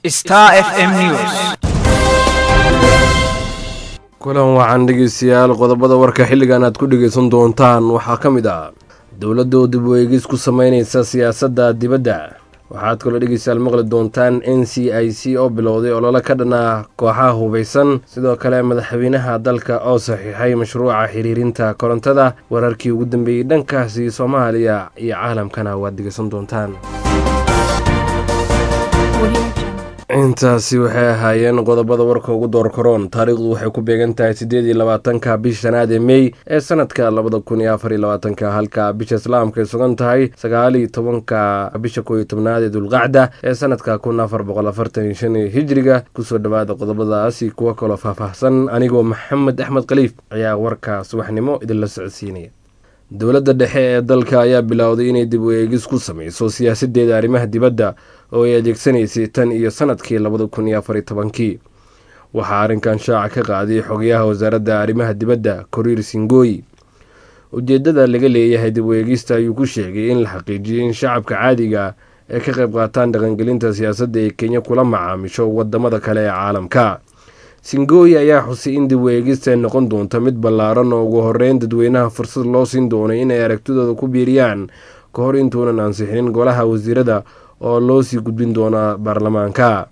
Star FM News. kulan waxaan dhegeystayaal qodobada warka xilligan aad ku dhegeysan doontaan waxaa ka mid ah dowladda dib u eegis ku sameynaysa siyaasadda dibadda. waxaad kaloo dhegeystayaal maqli doontaan NCIC oo bilowday olole ka dhan ah kooxaha hubeysan, sidoo kale madaxweynaha dalka oo saxiixay mashruuca xiriirinta korontada. wararkii ugu dambeeyey dhankaasi Soomaaliya iyo caalamkana waad dhegeysan doontaan. intaasi waxay ahaayeen qodobada warka ugu door karoon. taariikhdu waxay ku beegan tahay 28 bisha shanaad ee May ee sanadka 2024, halka bisha islaamka ay sugan tahay 19 bisha 11 ee Dulqacda ee sanadka 1445 hijriga. kusoo dhawaada qodobadaasi kuwa kale faahfaahsan. anigoo Maxamed Axmed Khaliif ayaa warka subaxnimo idin la socodsiinaya. dowladda dhexe ee dalka ayaa bilowday inay dib u eegis ku sameyso siyaasadeeda arrimaha dibadda oo ay adeegsanaysay tan iyo sanadkii 2014. waxaa arrinkan shaaca ka qaaday xogayaha wasaaradda arrimaha dibadda Korir Singoi. ujeedada laga leeyahay dib u eegista ayuu ku sheegay in la xaqiijiyo in shacabka caadiga ay ka qayb qaataan dhaqangelinta siyaasadda ee Kenya kula macaamisho wadamada kale ee caalamka. Singoi ayaa xusay in dib u eegista ay noqon doonto mid ballaaran oo ugu horeyn dadweynaha fursad loo siin doono inay aragtidooda ku biiriyaan ka hor intuunan ansixinin golaha wasiirada oo loo sii gudbin doona baarlamaanka.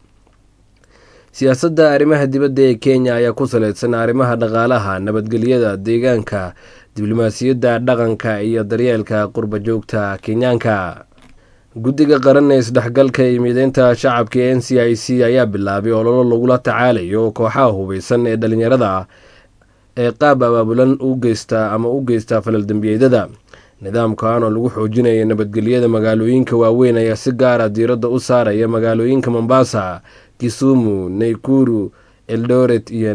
siyaasadda arrimaha dibadda ee Kenya ayaa ku saleysan arrimaha dhaqaalaha, nabadgelyada, deegaanka, diblomaasiyadda, dhaqanka iyo daryeelka qurba joogta Kenyaanka. guddiga qaran ee isdhexgalka iyo mideynta shacabka ee NCIC ayaa bilaabay ololo lagula tacaalayo kooxaha hubeysan ee dhalinyarada ah ee qaab abaabulan u geysta falal dambiyeedada. nidaamkan oo lagu xoojinayo nabadgelyada magaalooyinka waaweyn ayaa si gaar ah diiradda u saaraya magaalooyinka Mombasa, Kisumu, Nakuru, Eldoret iyo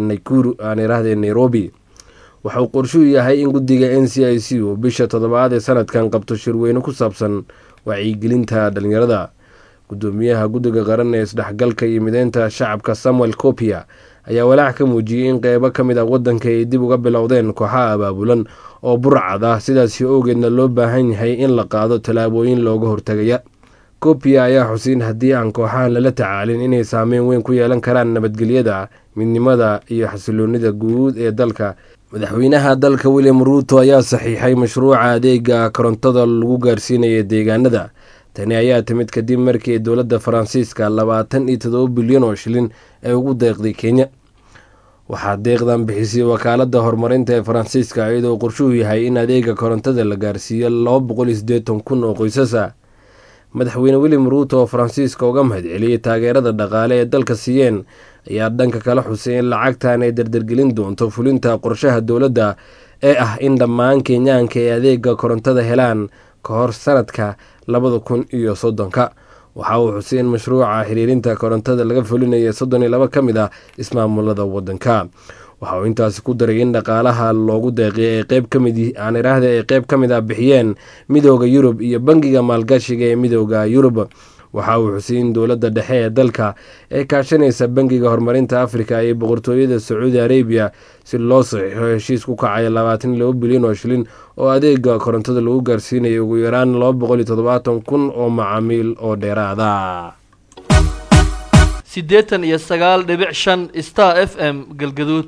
Nairobi. waxa uu qorshuhu yahay in guddiga NCIC uu bisha 7 ee sanadkan qabto shirweyne ku saabsan wacyigelinta dhalinyarada. gudoomiyaha guddiga qaran ee isdhexgalka iyo mideynta shacabka Samuel Kopia ayaa walaac ka muujiyay in qeybo ka mid ah waddanka ay dib uga bilowdeen kooxaha abaabulan oo burcad ah, sidaasi awgeedna loo baahan yahay in la qaado tallaabooyin looga hortagaya. Kopia ayaa xusay in haddii aan kooxahan lala tacaalin inay saameyn weyn ku yeelan karaan nabadgelyada, midnimada iyo xasiloonida guud ee dalka. madaxweynaha dalka William Ruto ayaa saxiixay mashruuca adeega korontada lagu gaarsiinayo deegaanada. tani ayaa timid kadib markii dowladda Faransiiska 27 bilyan oo shilin ay ugu deeqday Kenya. waxaa deeqdan bixisay wakaaladda horumarinta ee Faransiiska iyadoo qorshuhu yahay in adeega korontada la gaarsiiyo 280,000 oo qoysas ah. madaxweyne William Ruto oo Faransiiska uga mahadceliyay taageerada dhaqaale ee dalka siiyeen ayaa dhanka kale xusay in lacagtan ay dardargelin doonto fulinta qorshaha dowladda ee ah in dhammaan Kenyaanka ay adeega korontada helaan ka hor sanadka 2030. waxa uu xusay in mashruuca xiriirinta korontada laga fulinayo 32 ka mid ah ismaamulada waddanka. waxa uu intaasi ku daray in dhaqaalaha loogu deeqay ay qayb ka mid ah bixiyeen midowda Yurub iyo bangiga maalgashiga ee midowda Yurub. waxa uu xusay in dowladda dhexe ee dalka ay kaashanaysa bangiga horumarinta Afrika iyo boqortooyada Saudi Arabia si loo saxiixo heshiis ku kacaya 22 bilyan oo shilin oo adeega korontada lagu gaarsiinayo ugu yaraan 270,000 oo macaamiil oo dheeraada. 89.5 Star FM Galgaduud.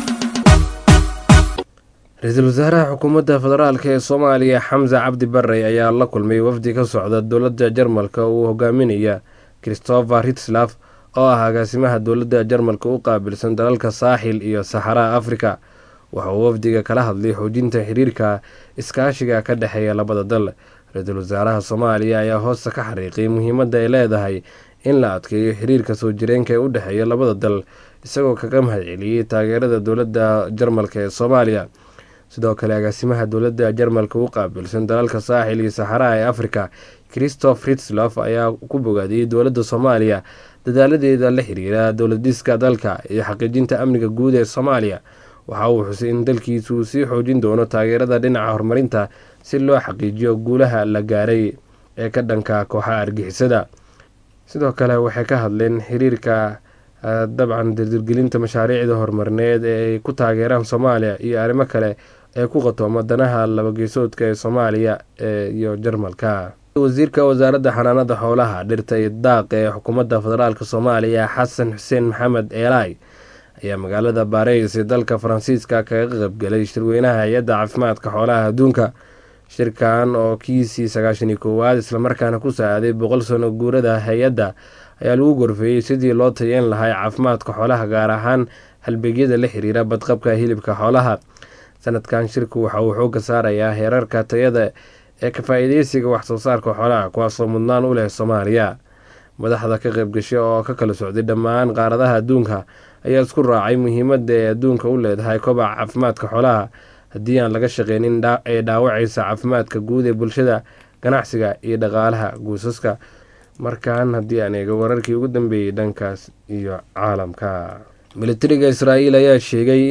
ra-iisul wasaaraha xukuumadda federaalka ee Soomaaliya Xamse Cabdi Barre ayaa la kulmay wafdi ka socda dowladda Jarmalka uu hogaaminaya Christopher Ritzlaff oo ah agaasimaha dowladda Jarmalka u qaabilsan dalalka Saaxil iyo Saxaraha Afrika. waxa uu wafdiga kala hadlay xoojinta xiriirka iskaashiga ka dhexeeya labada dal. ra-iisul wasaaraha Soomaaliya ayaa hoosta ka xariiqay muhiimadda ay leedahay in la adkeeyo xiriirka soo jireenka ee u dhexeeya labada dal, isagoo kaga mahadceliyay taageerada dowladda Jarmalka ee Soomaaliya. sidoo kale agaasimaha dowladda Jarmalka u qaabilsan dalalka Saaxil iyo Saxaraha ee Afrika Christopher Ritzlaff ayaa ku bogaadiyay dowladda Soomaaliya dadaaladeeda la xiriira dowladiska dalka iyo xaqiijinta amniga guud ee Soomaaliya. waxa uu xusay in dalkiisu sii xoojin doono taageerada dhinaca horumarinta si loo xaqiijiyo guulaha la gaaray ee ka dhanka kooxaha argixisada. sidoo kale waxay ka hadleen xiriirka dabcan dardargelinta mashaariicda horumarineed ee ay ku taageeraan Soomaaliya iyo arrimo kale ee ku qatooma danaha laba geesoodka ee Soomaaliya iyo Jarmalka. wasiirka wasaaradda xanaanada xoolaha dhirta iyo daaqa ee xukuumadda federaalk soomaaliya xasan xuseen maxamed eelay ayaa magaalada bareys ee dalka faransiiska kaga qaybgelay shirweynaha hay-adda caafimaadka xoolaha adduunka. shirkan oo kiisii 91 islamarkaana ku saaday 100 sano guurada hay-adda ayaa lagu gorfeeyey sidii loo tayeyn lahaa caafimaadka xoolaha, gaar ahaan halbeegyada la xiriira badqabka hilibka xoolaha. sanadkan shirku waxa uu xooga saarayaa heerarka tayada ee ka faa'iideysiga waxsoo saarka xoolaha, kuwaasoo mudnaan u leh Soomaaliya. madaxda ka qaybgashay oo ka kala socday dhammaan qaaradaha adduunka ayaa isku raacay muhiimadda ay adduunka u leedahay kobaca caafimaadka xoolaha haddii aan laga shaqeynin ee dhaawacaysa caafimaadka guud ee bulshada, ganacsiga iyo dhaqaalaha guusaska. markaan haddii aan eego wararkii ugu dambeeyey dhankaas iyo caalamka, militariga Israa'iil ayaa sheegay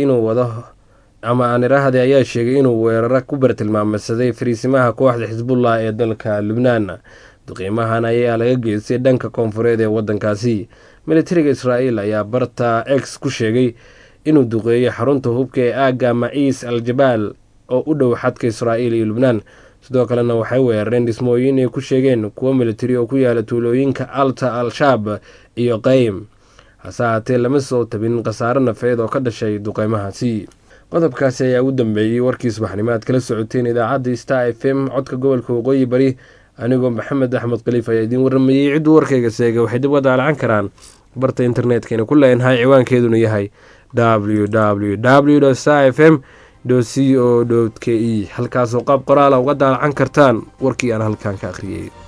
inuu weeraro ku bartilmaameysaday fariisimaha kooxda Xisbullah ee dalka Lubnaan. duqiimahan ayaa laga geystay dhanka koonfureed ee wadankaasi. militariga Israa'iil ayaa barta X ku sheegay inuu duqeeyay xarunta hubka ee aaga Maciis al-Jabaal oo u dhow xadka Israa'iil iyo Lubnaan. sidoo kalena waxay weerareen dhismooyin ay ku sheegeen kuwo militari oo ku yaala tuulooyinka Alta al-Shaab iyo Qaym. hase haatee lama soo tabin khasaare nafeed oo ka dhashay duqeymahaasi. qodobkaasi ayaa ugu dambeeyey warkii subaxnimaad kala socoteen idaacadda Star FM codka gobolka Waqooyi Bari. anigoo Maxamed Axmed Khaliif ayaa idiin waramayey. ciddu warkayga seega waxay dib wada alacan karaan barta internetkayna ku leenahay, ciwaankeeduna yahay www.starfm.co.ke. halkaasoo qaab qoraala uga daalacan kartaan warkii aan halkan ka akhriyey.